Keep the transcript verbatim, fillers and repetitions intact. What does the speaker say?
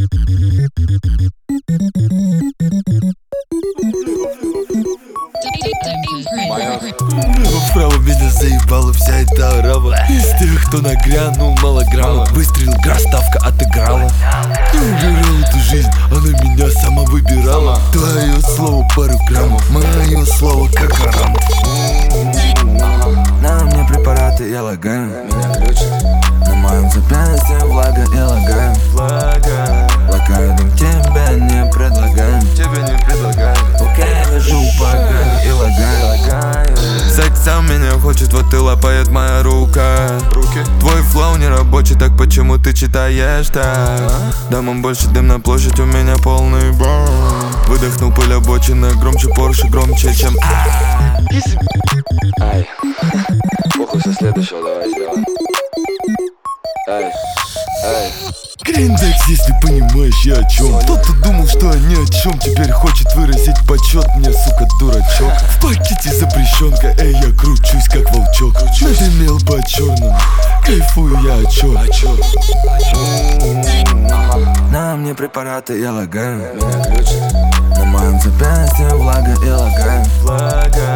Вправо меня заебала вся эта арава. Из тех, кто нагрянул мало грамма. Выстрел, игра, ставка отыграла. Ты убирал эту жизнь, она меня сама выбирала. Твое слово пару граммов, мое слово как гарант. На мне препараты, я лагаю. Меня ключ на моем запястье, влага и лагаю. Лакаю дым, тебе не предлагаю. Тебе не предлагаю. Пока я вижу погань и лагаю. Сексом меня хочет, вот и лапает моя рука. Руки. Твой флоу не рабочий, так почему ты читаешь так? Дамам больше дым на площадь, у меня полный бор. Выдохнул пыль обочины, громче Порше, громче, чем Ай, похуй со следующего, давай сделаем. Ай, ай. Гриндекс, если понимаешь я о чем. Кто-то думал, что ни о чем, теперь хочет выразить почет. Мне, сука, дурачок. В пакете запрещенка, эй, я кручусь как волчок. Надымел по черному, кайфую я о чем. На мне препараты, я лагаю. Меня ключ на моем запястье, влага и лагаю.